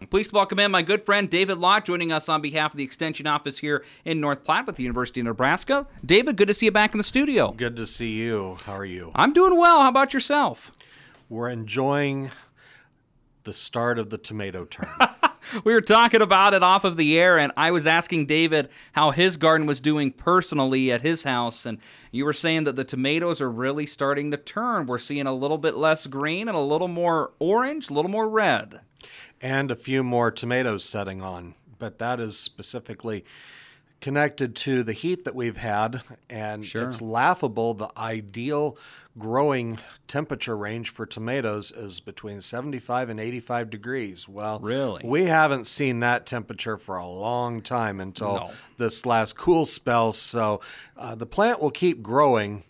Please welcome in my good friend David Lott, joining us on behalf of the Extension Office here in North Platte with the University of Nebraska. David, good to see you back in the studio. Good to see you. How are you? I'm doing well. How about yourself? We're enjoying the start of the tomato turn. We were talking about it off of the air, and I was asking David how his garden was doing personally at his house, and you were saying that the tomatoes are really starting to turn. We're seeing a little bit less green and a little more orange, a little more red. And a few more tomatoes setting on, but that is specifically connected to the heat that we've had, and It's laughable. The ideal growing temperature range for tomatoes is between 75 and 85 degrees. Well, really? We haven't seen that temperature for a long time until this last cool spell, so the plant will keep growing,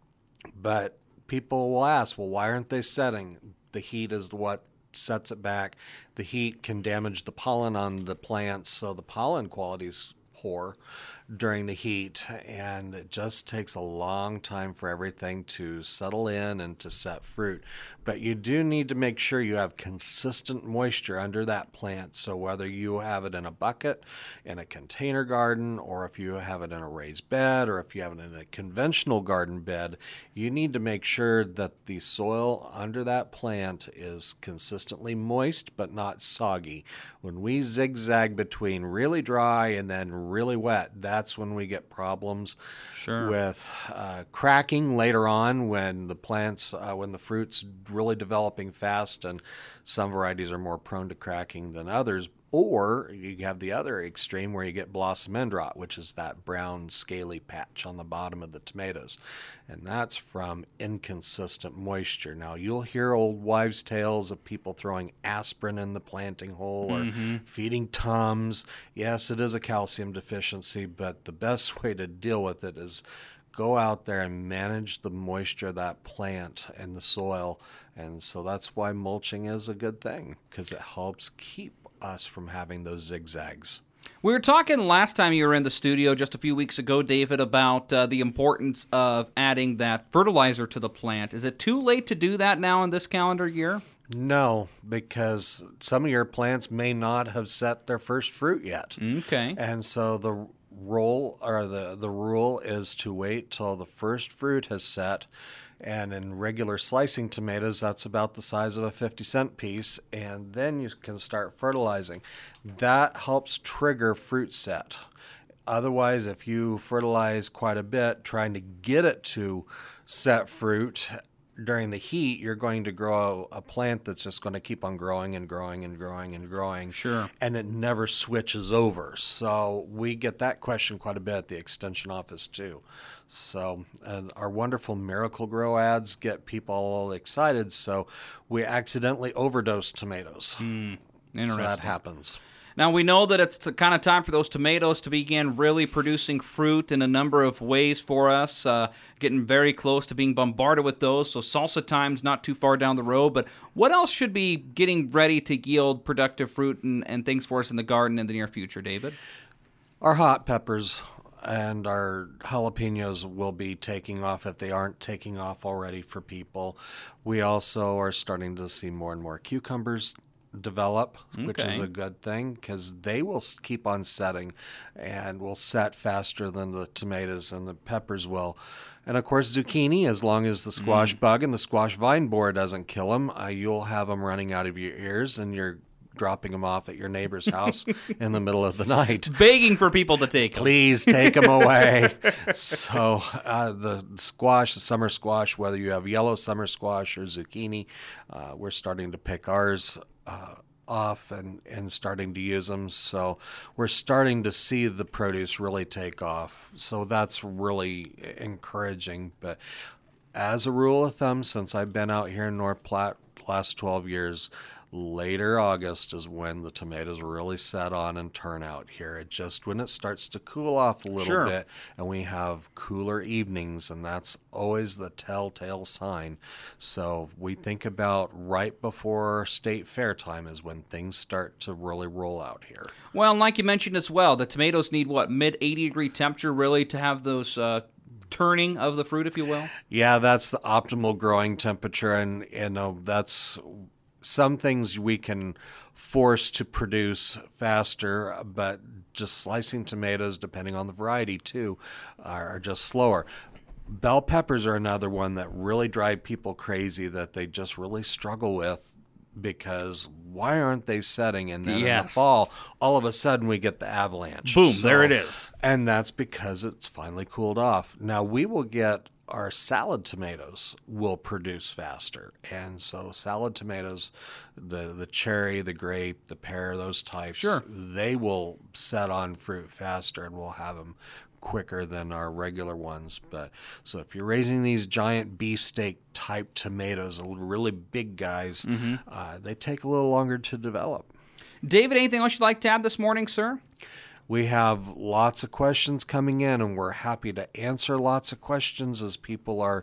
but people will ask, well, why aren't they setting? The heat is what sets it back. The heat can damage the pollen on the plants, so the pollen quality is poor during the heat, and it just takes a long time for everything to settle in and to set fruit. But you do need to make sure you have consistent moisture under that plant. So whether you have it in a bucket, in a container garden, or if you have it in a raised bed, or if you have it in a conventional garden bed, you need to make sure that the soil under that plant is consistently moist but not soggy. When we zigzag between really dry and then really wet, that's when we get problems with cracking later on when the plants, when the fruit's really developing fast, and some varieties are more prone to cracking than others. Or you have the other extreme where you get blossom end rot, which is that brown scaly patch on the bottom of the tomatoes. And that's from inconsistent moisture. Now, you'll hear old wives' tales of people throwing aspirin in the planting hole or feeding Tums. Yes, it is a calcium deficiency, but the best way to deal with it is go out there and manage the moisture of that plant and the soil. And so that's why mulching is a good thing, because it helps keep us from having those zigzags. We were talking last time you were in the studio just a few weeks ago, David, about the importance of adding that fertilizer to the plant. Is it too late to do that now in this calendar year? No, because some of your plants may not have set their first fruit yet. Okay. And so the rule is to wait till the first fruit has set. And in regular slicing tomatoes, that's about the size of a 50-cent piece, and then you can start fertilizing. That helps trigger fruit set. Otherwise, if you fertilize quite a bit, trying to get it to set fruit during the heat, you're going to grow a plant that's just going to keep on growing and growing and growing and growing. Sure. And it never switches over. So we get that question quite a bit at the Extension Office too. So our wonderful Miracle-Gro ads get people all excited. So we accidentally overdose tomatoes. Interesting. So that happens. Now, we know that it's kind of time for those tomatoes to begin really producing fruit in a number of ways for us, getting very close to being bombarded with those, so salsa time's not too far down the road. But what else should be getting ready to yield productive fruit and things for us in the garden in the near future, David? Our hot peppers and our jalapenos will be taking off if they aren't taking off already for people. We also are starting to see more and more cucumbers develop, which is a good thing because they will keep on setting and will set faster than the tomatoes and the peppers will. And of course, zucchini, as long as the squash bug and the squash vine borer doesn't kill them, you'll have them running out of your ears and you're dropping them off at your neighbor's house in the middle of the night. Begging for people to take them. Please take them away. So the squash, the summer squash, whether you have yellow summer squash or zucchini, we're starting to pick ours off and starting to use them. So we're starting to see the produce really take off. So that's really encouraging. But as a rule of thumb, since I've been out here in North Platte last 12 years, later August is when the tomatoes really set on and turn out here. It just when it starts to cool off a little bit and we have cooler evenings, and that's always the telltale sign. So we think about right before state fair time is when things start to really roll out here. Well, and like you mentioned as well, the tomatoes need mid 80 degree temperature really to have those turning of the fruit, if you will? Yeah, that's the optimal growing temperature, and that's some things we can force to produce faster, but just slicing tomatoes, depending on the variety too, are just slower. Bell peppers are another one that really drive people crazy, that they just really struggle with, because why aren't they setting? And then in the fall, all of a sudden we get the avalanche. Boom, there it is. And that's because it's finally cooled off. Now we will get our salad tomatoes will produce faster. And so salad tomatoes, the cherry, the grape, the pear, those types, they will set on fruit faster, and we'll have them quicker than our regular ones. But so if you're raising these giant beefsteak type tomatoes, really big guys, they take a little longer to develop. David, anything else you'd like to add this morning, sir? We have lots of questions coming in, and we're happy to answer lots of questions as people are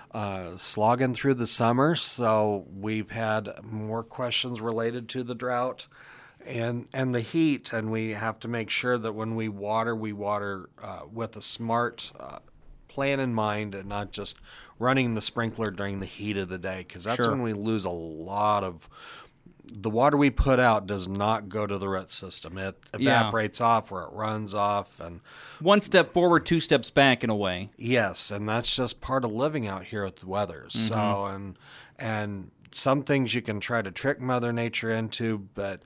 slogging through the summer. So we've had more questions related to the drought and the heat, and we have to make sure that when we water with a smart plan in mind, and not just running the sprinkler during the heat of the day, because that's when we lose a lot of the water we put out. Does not go to the root system. It evaporates off, or it runs off, and one step forward, two steps back in a way. Yes, and that's just part of living out here with the weather. So and some things you can try to trick Mother Nature into, but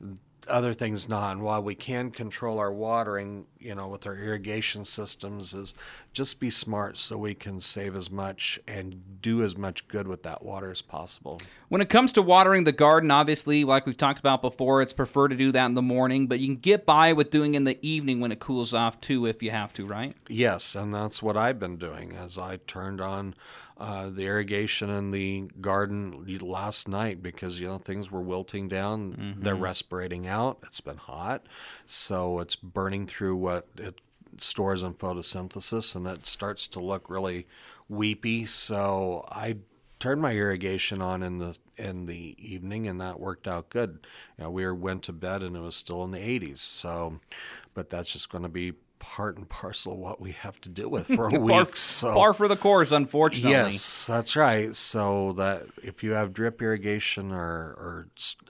other things not. And while we can control our watering, with our irrigation systems, is just be smart so we can save as much and do as much good with that water as possible. When it comes to watering the garden, obviously, like we've talked about before, it's preferred to do that in the morning, but you can get by with doing it in the evening when it cools off too, if you have to, right? Yes, and that's what I've been doing as I turned on the irrigation in the garden last night, because things were wilting down. They're respirating out. It's been hot, so it's burning through what it stores in photosynthesis, and it starts to look really weepy. So I turned my irrigation on in the evening, and that worked out good. We went to bed and it was still in the 80s. So, but that's just going to be part and parcel of what we have to deal with for a week. Par for the course, unfortunately. Yes, that's right. So that if you have drip irrigation or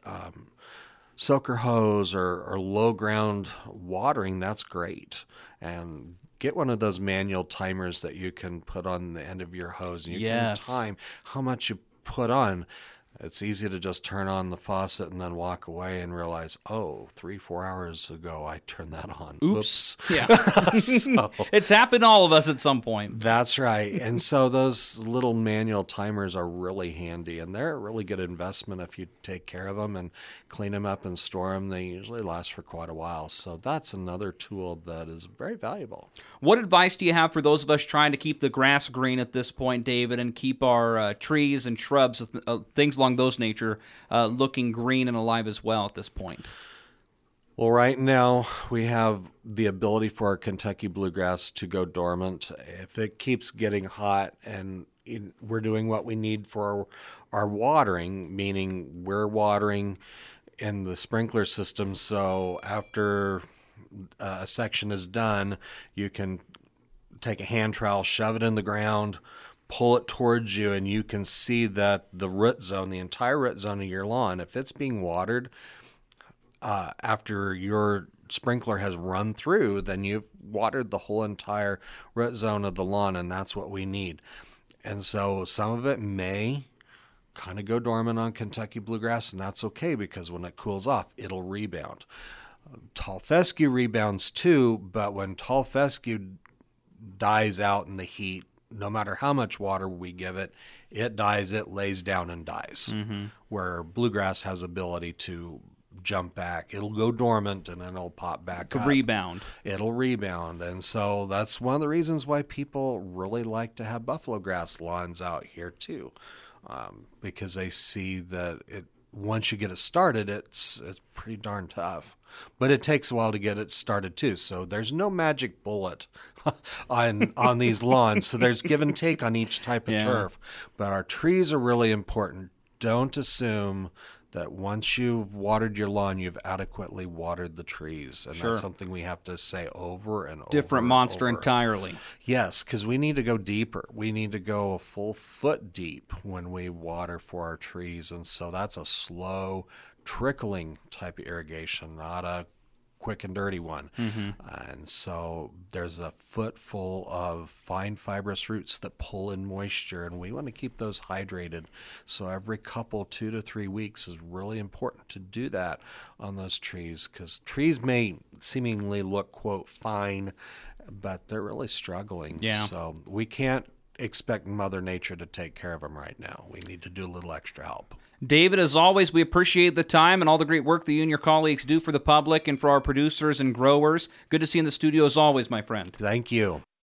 soaker hose or low ground watering, that's great. And get one of those manual timers that you can put on the end of your hose, and you can time how much you put on. It's easy to just turn on the faucet and then walk away and realize, 3-4 hours ago I turned that on. Oops. Yeah. It's happened to all of us at some point. That's right. And so those little manual timers are really handy, and they're a really good investment if you take care of them and clean them up and store them. They usually last for quite a while. So that's another tool that is very valuable. What advice do you have for those of us trying to keep the grass green at this point, David, and keep our trees and shrubs, things along those nature, looking green and alive as well at this point? Well, right now we have the ability for our Kentucky bluegrass to go dormant. If it keeps getting hot and we're doing what we need for our watering, meaning we're watering in the sprinkler system, so after a section is done, you can take a hand trowel, shove it in the ground, pull it towards you, and you can see that the root zone, the entire root zone of your lawn, if it's being watered after your sprinkler has run through, then you've watered the whole entire root zone of the lawn, and that's what we need. And so some of it may kind of go dormant on Kentucky bluegrass, and that's okay, because when it cools off, it'll rebound. Tall fescue rebounds too, but when tall fescue dies out in the heat, no matter how much water we give it, it dies, it lays down and dies. Where bluegrass has ability to jump back. It'll go dormant and then it'll pop back up. Rebound. It'll rebound. And so that's one of the reasons why people really like to have buffalo grass lawns out here too, because they see that once you get it started, it's pretty darn tough. But it takes a while to get it started too. So there's no magic bullet on these lawns. So there's give and take on each type of turf. But our trees are really important. Don't assume that once you've watered your lawn, you've adequately watered the trees. And that's something we have to say over and over. Different monster entirely. Yes, because we need to go deeper. We need to go a full foot deep when we water for our trees. And so that's a slow, trickling type of irrigation, not a quick and dirty one. And so there's a foot full of fine fibrous roots that pull in moisture, and we want to keep those hydrated. So every couple 2 to 3 weeks is really important to do that on those trees, because trees may seemingly look, quote, fine, but they're really struggling. Yeah. So we can't expect Mother Nature to take care of them right now. We need to do a little extra help. David, as always, we appreciate the time and all the great work that you and your colleagues do for the public and for our producers and growers. Good to see you in the studio as always, my friend. Thank you.